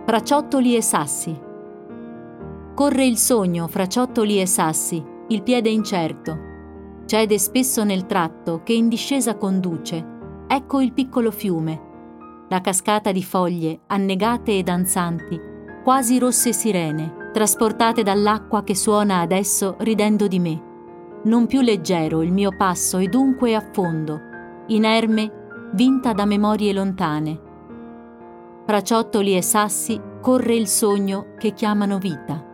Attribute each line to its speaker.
Speaker 1: Fra ciottoli e sassi. Corre il sogno fra ciottoli e sassi, il piede incerto. Cede spesso nel tratto che in discesa conduce. Ecco il piccolo fiume, la cascata di foglie annegate e danzanti, quasi rosse sirene, trasportate dall'acqua che suona adesso ridendo di me. Non più leggero il mio passo e dunque affondo, inerme, vinta da memorie lontane. Fra ciottoli e sassi corre il sogno che chiamano vita.